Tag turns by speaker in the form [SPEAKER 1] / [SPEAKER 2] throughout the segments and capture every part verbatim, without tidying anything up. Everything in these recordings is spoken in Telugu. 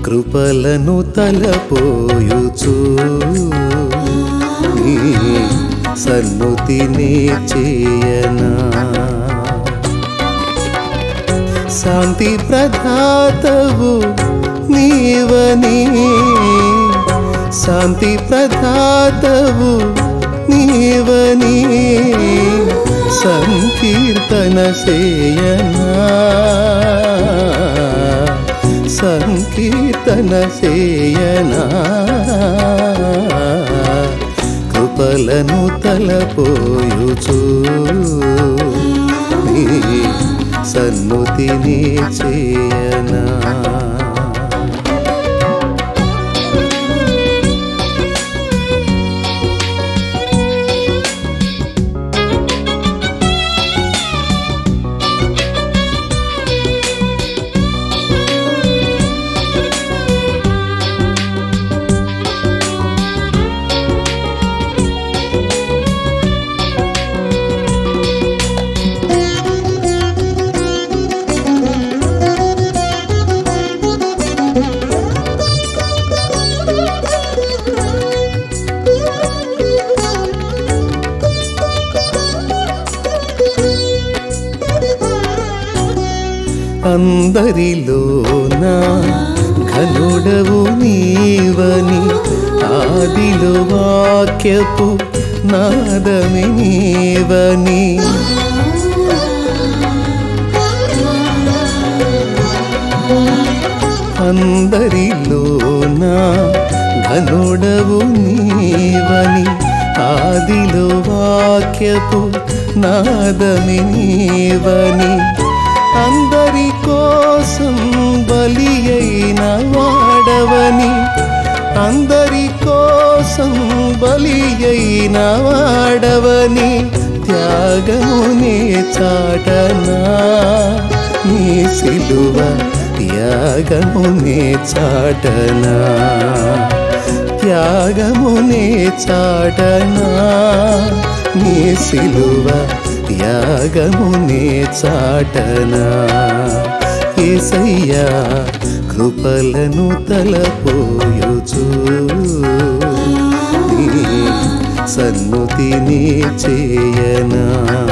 [SPEAKER 1] కృపలను తలపోయుచు నీ సన్నుతిని చేయనా శాంతి ప్రదాతవు నీవని శాంతి ప్రదాతవు నీవని సంకీర్తన చేయనా సంకీర్తన చేయనా కృపలను తలపోయుచు నీ సన్నుతిని చేయనా అందరిలోన ఘనుడవు నీవని ఆదిలో వాక్యపు నాదమే నీవని అందరిలోన ఘనుడవు నీవని ఆదిలో వాక్యపు నాదమే నీవని అందరి కోసం బలి అయిన వాడవని అందరి కోసం బలి అయిన వాడవని త్యాగమునే చాటనా నీ సిలువ త్యాగమునే చాటనా త్యాగమునే చాటనా నీ సిలువ త్యాగమునే చాటనా యేసయ్యా కృపలను తలపోయుచు నీ సన్నుతిని చేయనా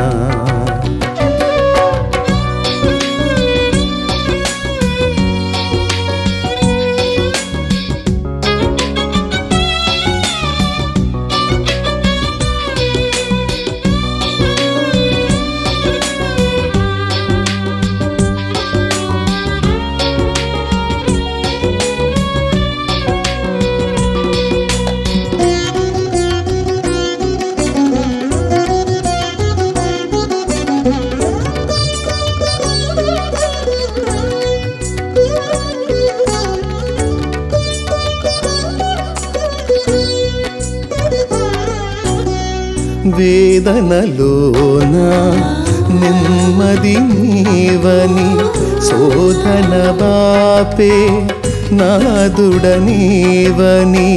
[SPEAKER 1] వేదనలోన నెమ్మది నీవని శోధన బాపే నాదుడ నీవని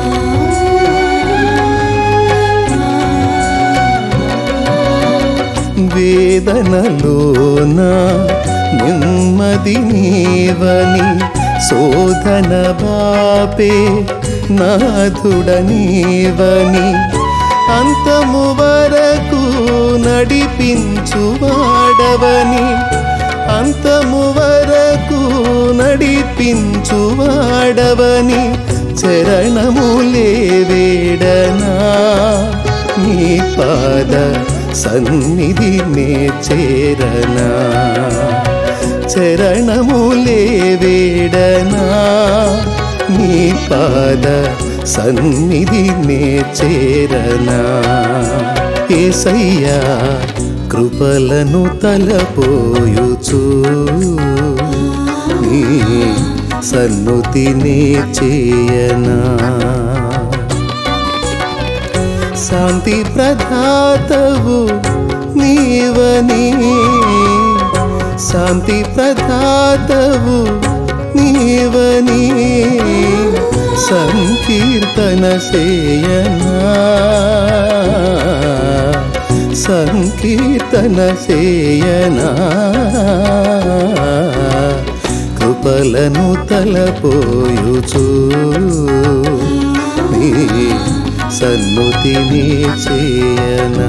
[SPEAKER 1] వేదనలోన నెమ్మది నీవని శోధన బాపే నాదుడ నీవని అంతము వరకు నడిపించువాడవని అంతము వరకు నడిపించువాడవని చరణములే వేడనా నీ పాద సన్నిధి నే చేరనా చరణములే వేడనా నీ పాద సన్నిధి నే చేరనా యేసయ్యా కృపలను తలపోయుచు నీ సన్నుతిని చేయనా శాంతి ప్రదాతవు నీవని శాంతి ప్రదాతవు నీవని సంకీర్తన చేయనా సంకీర్తన చేయనా కృపలను తలపోయుచు నీ సన్నుతిని చేయన